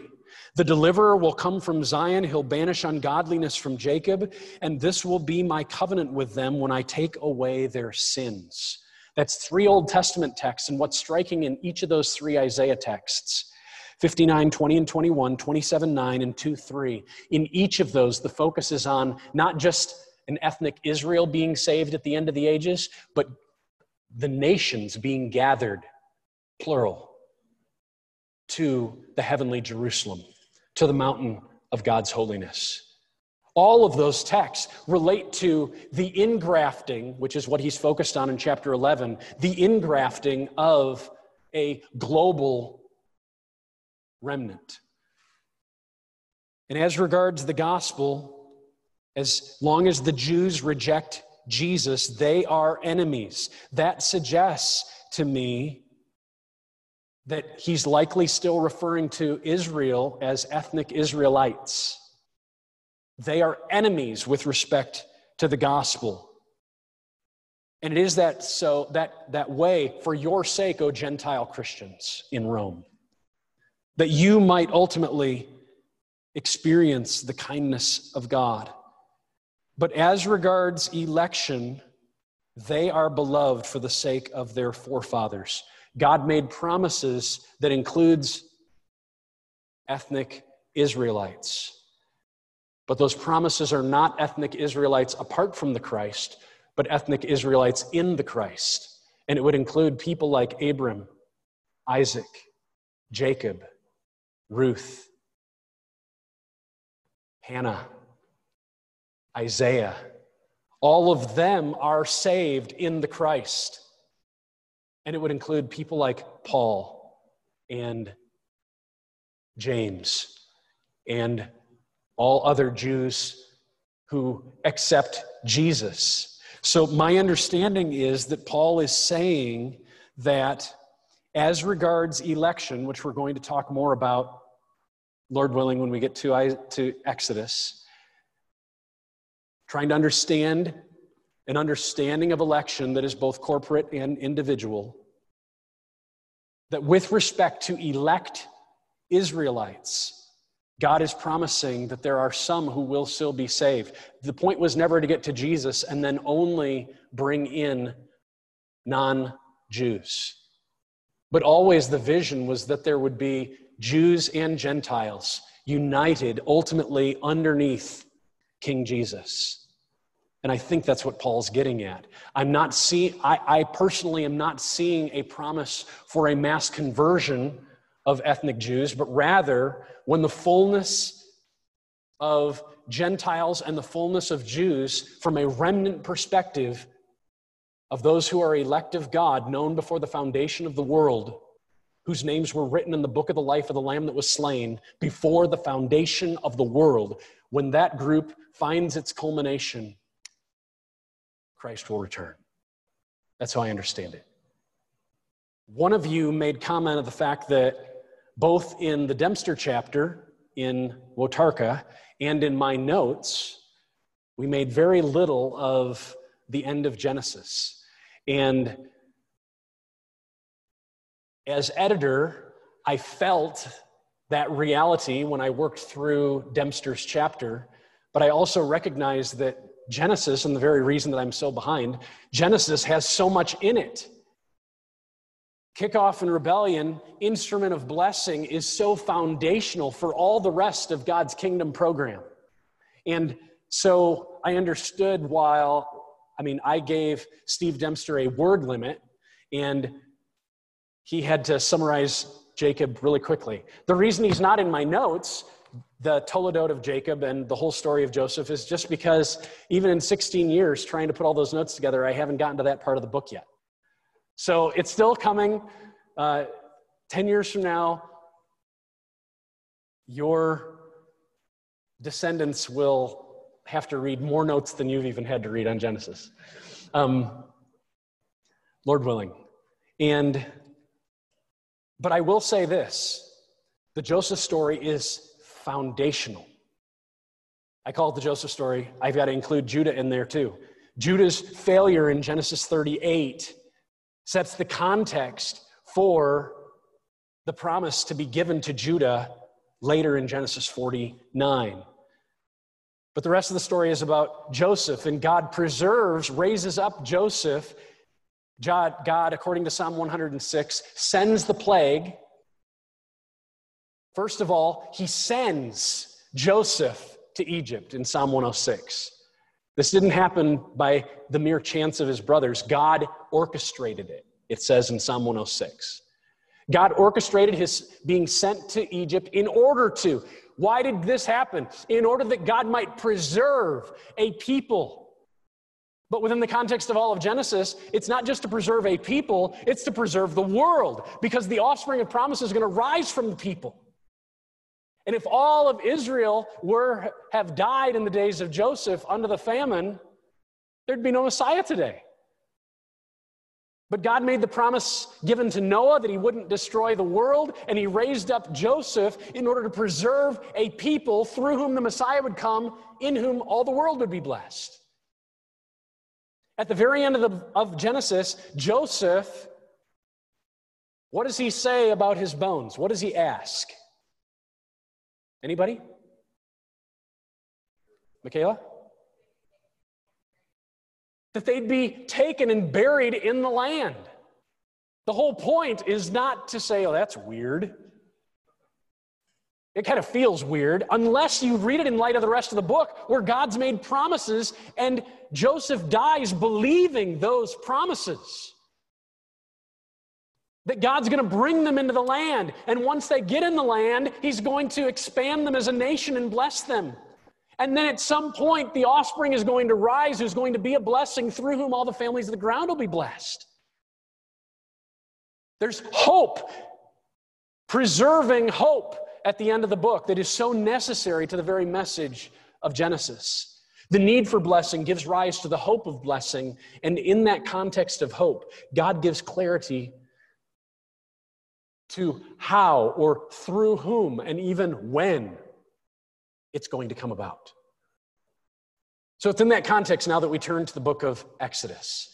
The deliverer will come from Zion. He'll banish ungodliness from Jacob, and this will be my covenant with them when I take away their sins. That's three Old Testament texts, and what's striking in each of those three Isaiah texts, fifty-nine, twenty, and twenty-one, twenty-seven, nine, and two, three. In each of those, the focus is on not just an ethnic Israel being saved at the end of the ages, but the nations being gathered, plural, to the heavenly Jerusalem, to the mountain of God's holiness. All of those texts relate to the ingrafting, which is what he's focused on in chapter eleven, the ingrafting of a global remnant. And as regards the gospel, as long as the Jews reject Jesus, they are enemies. That suggests to me that he's likely still referring to Israel as ethnic Israelites. They are enemies with respect to the gospel. And it is that so that, that way for your sake, O Gentile Christians in Rome, that you might ultimately experience the kindness of God. But as regards election, they are beloved for the sake of their forefathers. God made promises that includes ethnic Israelites. But those promises are not ethnic Israelites apart from the Christ, but ethnic Israelites in the Christ. And it would include people like Abram, Isaac, Jacob, Ruth, Hannah, Isaiah. All of them are saved in the Christ. And it would include people like Paul and James and all other Jews who accept Jesus. So my understanding is that Paul is saying that as regards election, which we're going to talk more about, Lord willing, when we get to, to Exodus, trying to understand an understanding of election that is both corporate and individual, that with respect to elect Israelites, God is promising that there are some who will still be saved. The point was never to get to Jesus and then only bring in non-Jews. But always the vision was that there would be Jews and Gentiles united ultimately underneath King Jesus. And I think that's what Paul's getting at. I'm not seeing, I, I personally am not seeing a promise for a mass conversion of ethnic Jews, but rather when the fullness of Gentiles and the fullness of Jews from a remnant perspective of those who are elect of God, known before the foundation of the world, whose names were written in the book of the life of the Lamb that was slain before the foundation of the world, when that group finds its culmination, Christ will return. That's how I understand it. One of you made comment of the fact that both in the Dempster chapter in Wotarka and in my notes, we made very little of the end of Genesis. And as editor, I felt that reality when I worked through Dempster's chapter, but I also recognized that Genesis, and the very reason that I'm so behind, Genesis has so much in it. Kickoff and rebellion, instrument of blessing, is so foundational for all the rest of God's kingdom program. And so I understood while, I mean, I gave Steve Dempster a word limit, and he had to summarize Jacob really quickly. The reason he's not in my notes, the Toledot of Jacob and the whole story of Joseph, is just because even in sixteen years trying to put all those notes together, I haven't gotten to that part of the book yet. So it's still coming. Uh, ten years from now, your descendants will have to read more notes than you've even had to read on Genesis. Um, Lord willing. And, but I will say this, the Joseph story is foundational. I call it the Joseph story. I've got to include Judah in there too. Judah's failure in Genesis thirty-eight sets the context for the promise to be given to Judah later in Genesis forty-nine. But the rest of the story is about Joseph, and God preserves, raises up Joseph. God, God, according to Psalm one hundred six, sends the plague. First of all, he sends Joseph to Egypt in Psalm one oh six. This didn't happen by the mere chance of his brothers. God orchestrated it, it says in Psalm one oh six. God orchestrated his being sent to Egypt in order to. Why did this happen? In order that God might preserve a people. But within the context of all of Genesis, it's not just to preserve a people, it's to preserve the world, because the offspring of promise is going to rise from the people. And if all of Israel were have died in the days of Joseph under the famine, there'd be no Messiah today. But God made the promise given to Noah that he wouldn't destroy the world, and he raised up Joseph in order to preserve a people through whom the Messiah would come, in whom all the world would be blessed. At the very end of, the, of Genesis, Joseph, what does he say about his bones? What does he ask? Anybody? Michaela? That they'd be taken and buried in the land. The whole point is not to say, oh, that's weird. It kind of feels weird, unless you read it in light of the rest of the book, where God's made promises, and Joseph dies believing those promises. That God's going to bring them into the land, and once they get in the land, he's going to expand them as a nation and bless them. And then at some point, the offspring is going to rise, who's going to be a blessing, through whom all the families of the ground will be blessed. There's hope, preserving hope at the end of the book that is so necessary to the very message of Genesis. The need for blessing gives rise to the hope of blessing, and in that context of hope, God gives clarity to how or through whom and even when it's going to come about. So it's in that context now that we turn to the book of Exodus.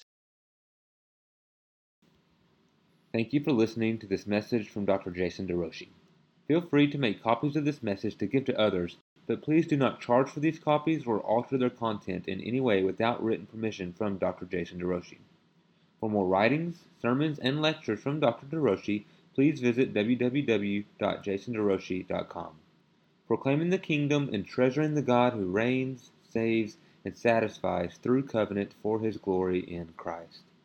Thank you for listening to this message from Doctor Jason DeRouchie. Feel free to make copies of this message to give to others, but please do not charge for these copies or alter their content in any way without written permission from Doctor Jason DeRouchie. For more writings, sermons, and lectures from Doctor DeRouchie, please visit w w w dot jason derouchie dot com. Proclaiming the kingdom and treasuring the God who reigns, saves, and satisfies through covenant for his glory in Christ.